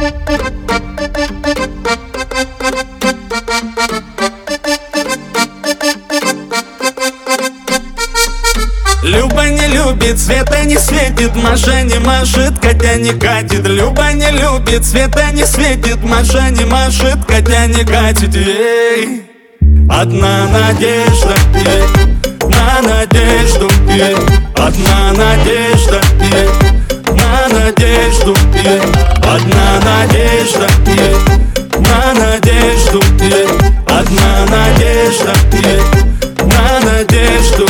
Люба не любит, Света не светит, Маша не машет, Катя не катит. Люба не любит, Света не светит, Маша не машет, Катя не катит. Ей, одна надежда, на надежду, одна надежда, на надежду, одна надежда, на надежду, одна надежда, на надежду.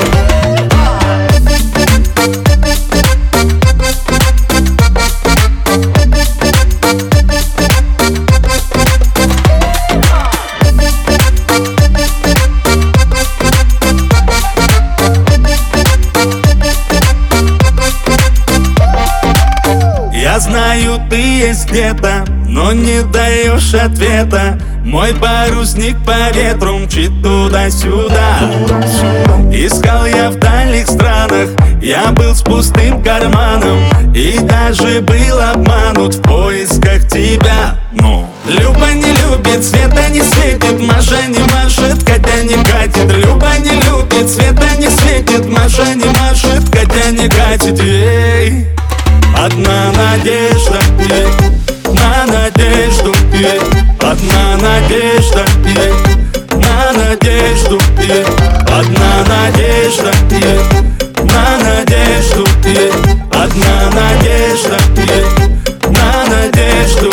Я знаю, ты есть где-то, но не даешь ответа. Мой парусник по ветру мчит туда-сюда. Искал я в дальних странах, я был с пустым карманом и даже был обманут в поисках тебя. Но Люба не любит, Света не светит, Маша не машет, Катя не катит. Люба не любит, Света не светит, Маша не машет, Катя не катит. Ей, одна надежда, на надежду, одна надежда, на надежду, одна надежда, на надежду, одна надежда, на надежду.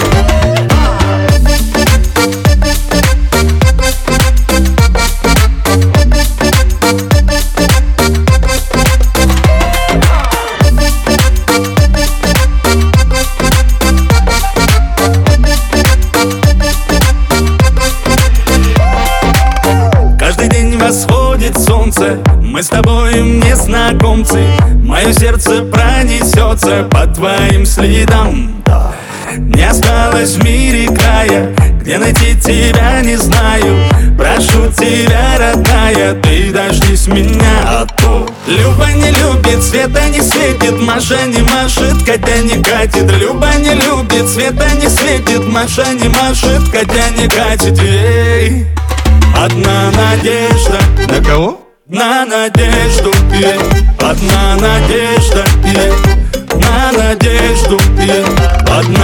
Восходит солнце, мы с тобой незнакомцы. Мое сердце пронесется по твоим следам. Не осталось в мире края, где найти тебя не знаю. Прошу тебя, родная, ты дождись меня, а то Люба не любит, Света не светит, Маша не машет, Катя не катит. Люба не любит, Света не светит, Маша не машет, Катя не катит. Ей, одна надежда. На кого? На надежду, одна надежда, на надежду, одна